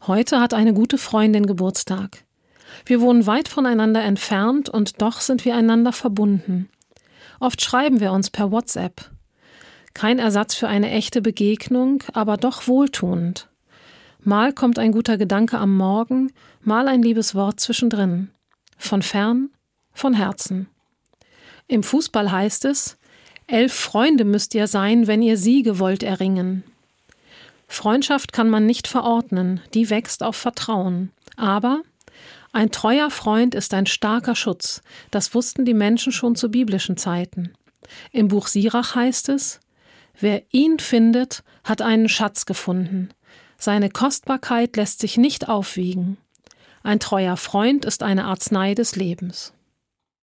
Heute hat eine gute Freundin Geburtstag. Wir wohnen weit voneinander entfernt und doch sind wir einander verbunden. Oft schreiben wir uns per WhatsApp. Kein Ersatz für eine echte Begegnung, aber doch wohltuend. Mal kommt ein guter Gedanke am Morgen, mal ein liebes Wort zwischendrin. Von fern, von Herzen. Im Fußball heißt es: 11 Freunde müsst ihr sein, wenn ihr Siege wollt erringen. Freundschaft kann man nicht verordnen, die wächst auf Vertrauen. Aber ein treuer Freund ist ein starker Schutz, das wussten die Menschen schon zu biblischen Zeiten. Im Buch Sirach heißt es: Wer ihn findet, hat einen Schatz gefunden. Seine Kostbarkeit lässt sich nicht aufwiegen. Ein treuer Freund ist eine Arznei des Lebens.